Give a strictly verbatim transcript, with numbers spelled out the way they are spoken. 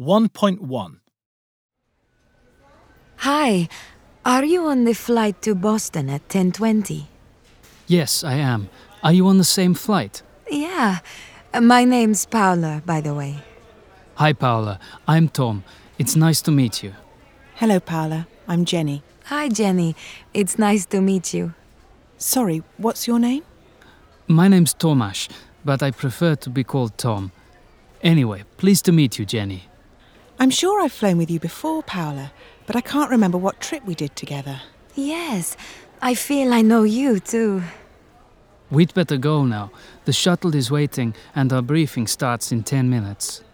one point one. Hi, are you on the flight to Boston at ten twenty? Yes, I am. Are you on the same flight? Yeah. My name's Paula, by the way. Hi, Paula. I'm Tom. It's nice to meet you. Hello, Paula. I'm Jenny. Hi, Jenny. It's nice to meet you. Sorry, what's your name? My name's Tomasz, but I prefer to be called Tom. Anyway, pleased to meet you, Jenny. I'm sure I've flown with you before, Paula, but I can't remember what trip we did together. Yes, I feel I know you too. We'd better go now. The shuttle is waiting and our briefing starts in ten minutes.